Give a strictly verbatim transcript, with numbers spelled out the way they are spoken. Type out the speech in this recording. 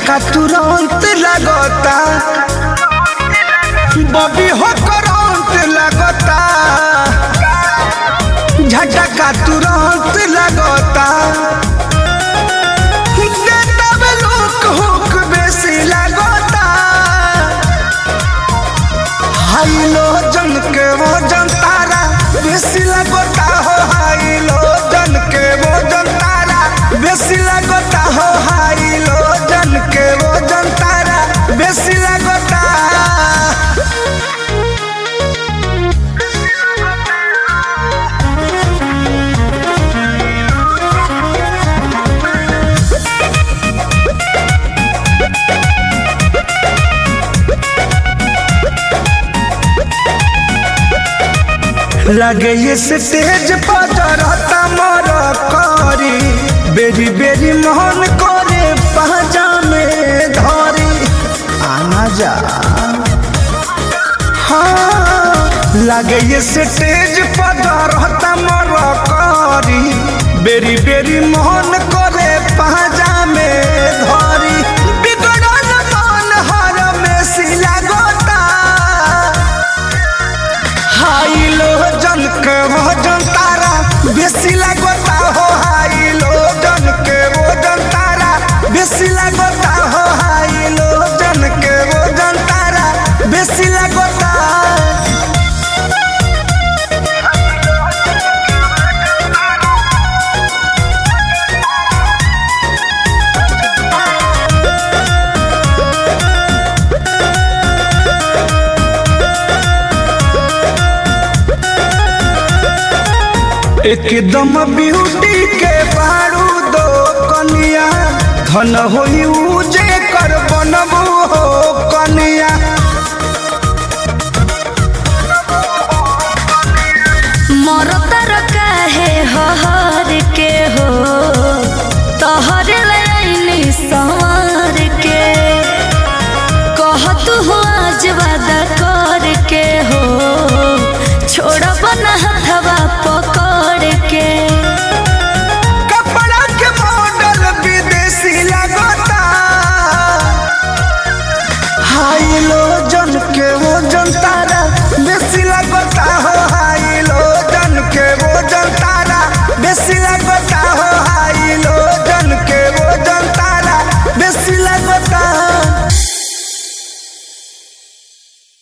झटका तुरंत लगता बबी हो करंट लगता झटका तुरंत लगता लोक हुक बेसी लगता हाई लो जन के वो जन तारा बेसी लगता हो हाई लो जन के वो जन तारा बेसी लगता हो हाई लो जन के वो जन तारा बेसी लगता लगे ये स्टेज पर जरता मर करी बेरी बेरी मोहन करे पहजा में धरी आना जा हाँ लगे ये स्टेज पर जरता मर करी बेरी बेरी मोहन करे पहजा में धरी बिगड़ल मन हर में सिला गोता हाई लो जन के वो जन तारा बेसी लगता हो हाई लो जन के वो जन तारा बेसी लगता हो हाई लो जन के वो जन तारा बेसी लगता एकदम ब्यूटी के बारू दो कनिया धन होई